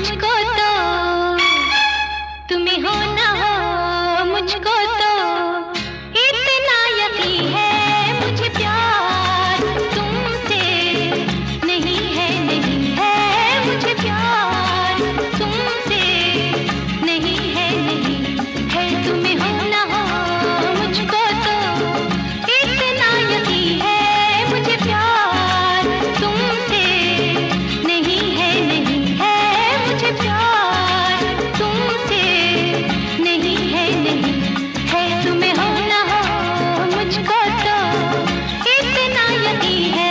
मुझको तो तुम्हें हो ना हो मुझको तो इतना यकीन है मुझे प्यार तुमसे नहीं है मुझे प्यार तुमसे नहीं है तुम्हें हो ना हो मुझको तो इतना यकीन है मुझे प्यार तुमसे नहीं है मुझे प्यार तुमसे नहीं है तुम्हें हो ना हो मुझको तो इतना यकीन है।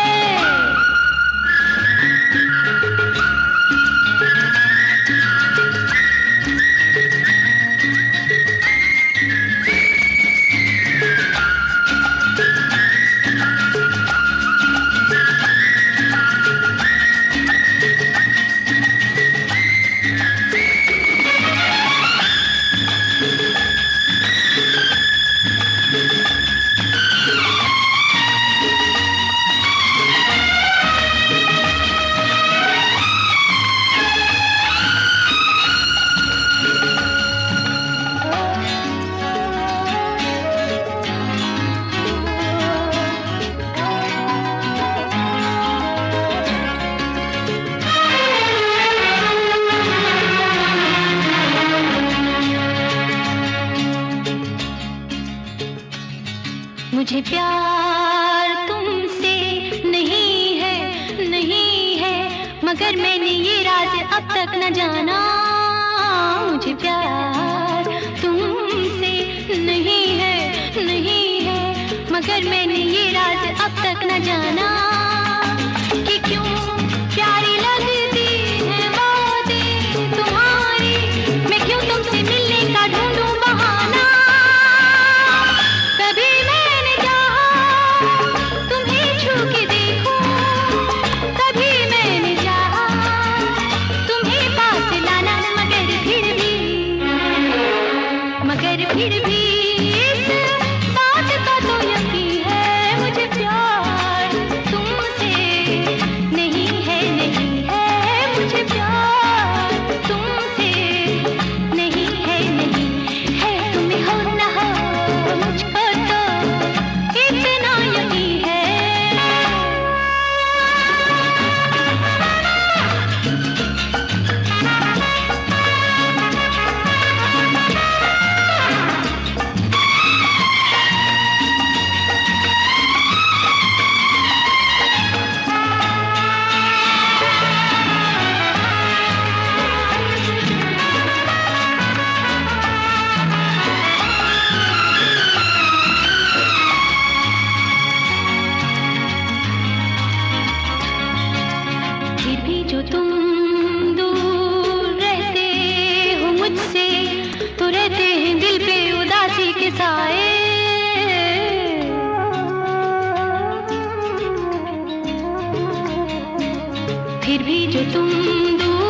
मुझे प्यार तुमसे नहीं है मगर मैंने ये राज अब तक न जाना। मुझे प्यार तुमसे नहीं है मगर मैंने ये राज अब तक न जाना कि क्यों प्यारी लगती है बातें तुम्हारी, मैं क्यों तुमसे मिलने का ढूंढूं बहाना। कभी मैंने चाहा तुम्हें छू के देखूं, कभी मैंने चाहा तुम्हें पास लाना, मगर फिर भी इस बात का तो यकीन है मुझे प्यार तुमसे नहीं है मुझे प्यार तुमसे नहीं है तुम्हें हो ना हो मुझको तो इतना यकीन है। फिर भी जो तुम दूर रहते हो मुझसे, तो रहते हैं दिल पे उदासी के साए। फिर भी जो तुम दूर